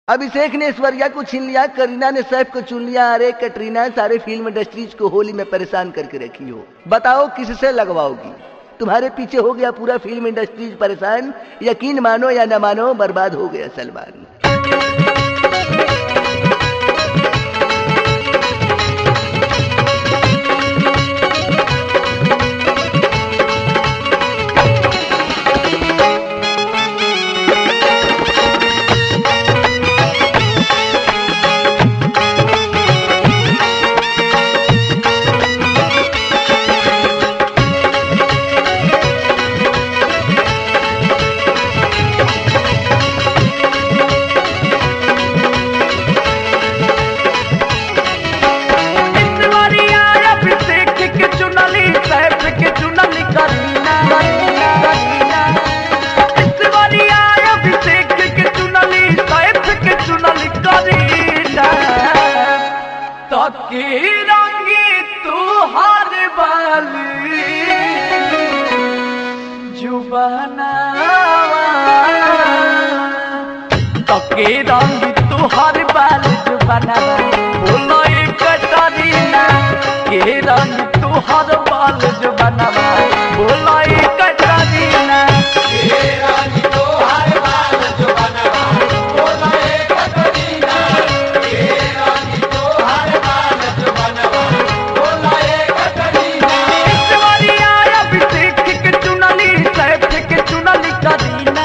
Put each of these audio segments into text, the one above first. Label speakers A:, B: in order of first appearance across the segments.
A: अभिषेक ने ऐश्वर्या को छीन लिया, करीना ने सैफ को चुन लिया। अरे कटरीना, सारे फिल्म इंडस्ट्रीज को होली में परेशान करके रखी हो। बताओ किससे लगवाओगी? तुम्हारे पीछे हो गया पूरा फिल्म इंडस्ट्रीज परेशान। यकीन मानो या न मानो, बर्बाद हो गया सलमान।
B: के रंग तुहार बाल जुबाना बोलो कटरीना, के रंग तुहार बाल जुबाना बोलो कटरीना, के रंग तुहार बाल जुबाना बोलो कटरीना, के रंग तुहार बाल जुबाना बोलो कटरीना। ईश्वरिया अभिषेक के चुनली, सैफ के चुनली करीना,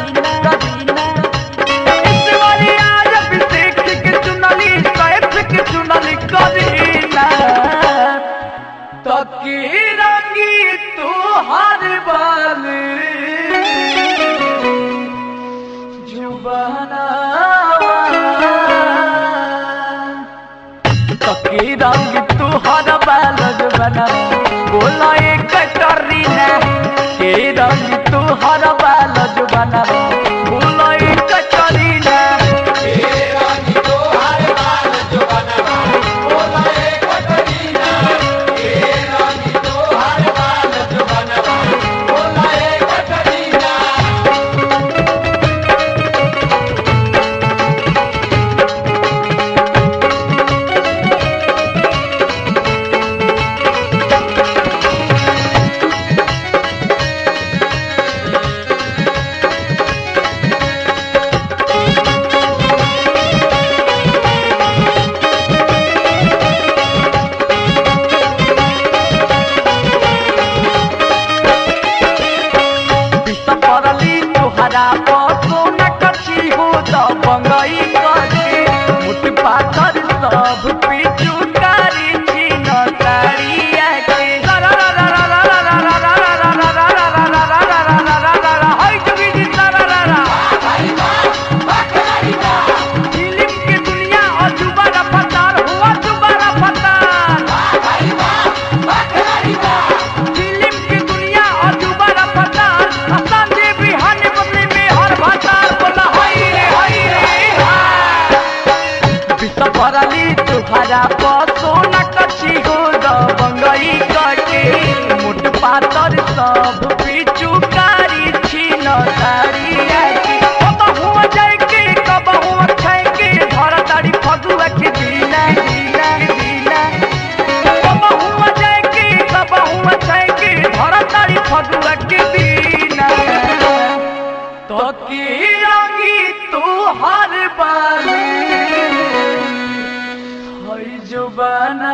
B: रंग तुहार बाल जुबाना बोलो कटरीना, के रंग तुहार बाल जुबाना बोलो कटरीना, के रंग तुहार बाल जुबाना बोलो कटरीना, के रंग तुहार बाल जुबाना बोलो कटरीना। तुहरा सोना कची हो बंगई करके मुठ पातर सब पिचुकारी छीन तारी आके कबहू जाके कबहू खाके धर तारी फगुआ के दीना दीना दीना, कबहू जाके कबहू खाके धर तारी फगुआ के दीना। तो की रंगी तुहार बाल जुबाना,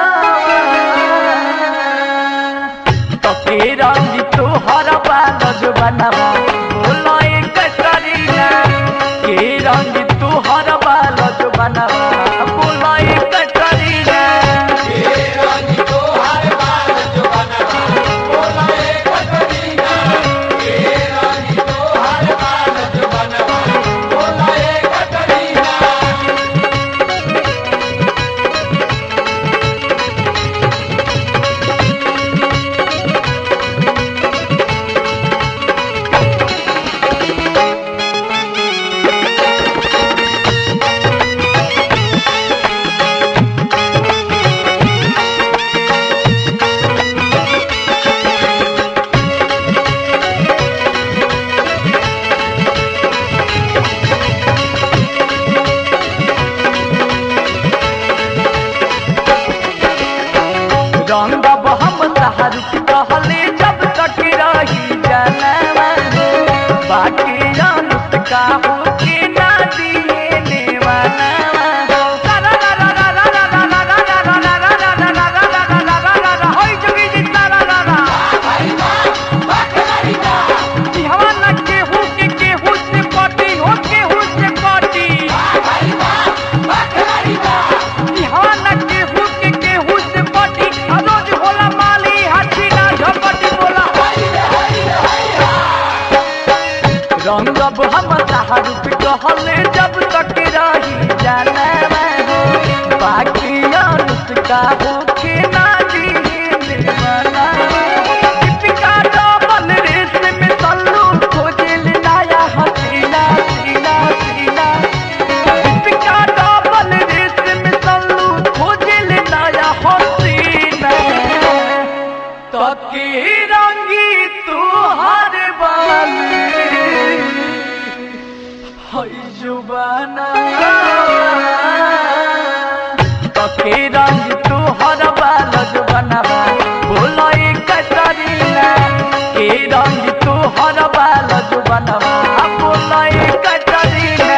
B: तो के रंग तुहार बाल जुबाना बोलो कटरीना, के रंग तुहार बाल जुबाना बोलो कटरीना, के रंग तुहार बाल जुबाना बोलो कटरीना, के रंग तुहार बाल जुबाना बोलो कटरीना। तक रही जाना हो बाकी अनुष्का होके ना दीवाना दीपिका डबल रेस में सल्लू खोजल नया हसीना सीना सीना दीपिका डबल रेस में सल्लू खोजल नया हसीना तके रंगी तुहार बाली हई जुबाना तके रंगी तुहार बाल जुबाना बोलो कटरीना के रंगी तुहार बाल जुबाना बोलो कटरीना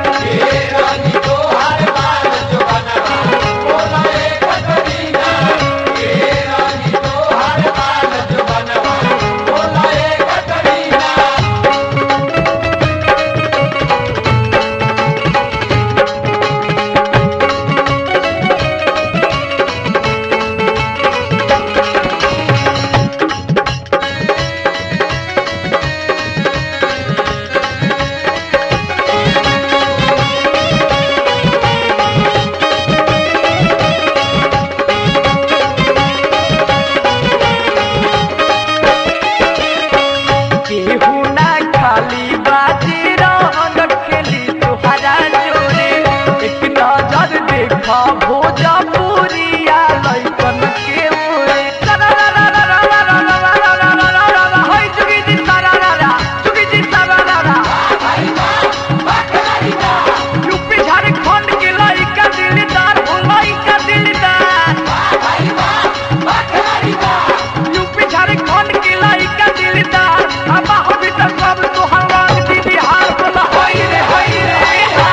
B: भोजपुरिया लइकन के ओरे जुगी जी यूपी झारखंड के लइका दिलदार हो लइका दिलदार यूपी झारखंड के लइका दिलदार अब हो भी तो सब तोहर रंग दी बिहार बोला होई रे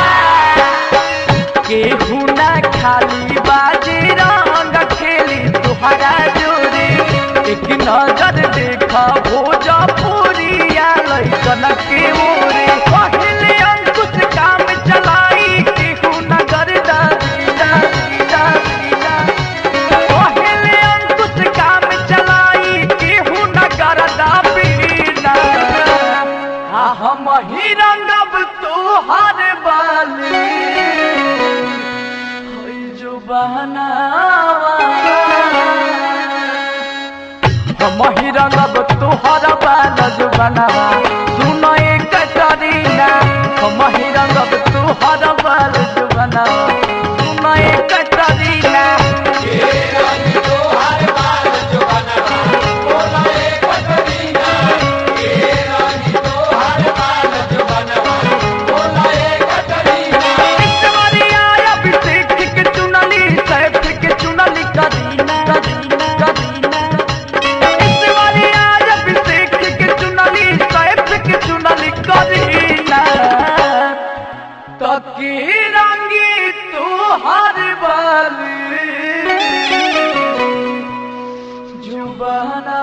B: केहू ना खाली बाजी रंग खेली तुहरा जोरे एक नजर देखा भोजपुरिया लइकन के ओरे पहले अंकुश काम चलाई केहू नगर दादीदा दीदा दीदा पहले अंकुश काम चलाई केहू नगर दाबीना हम ही रंगब तुहार बाली जुबानावा हम ही रंगब तुहर बाल जुबानावा सुनो कटरीना हम ही रंगब तुहर बाल जुबानावा सुनो कटरीना रंगी तुहार बाली जुबाना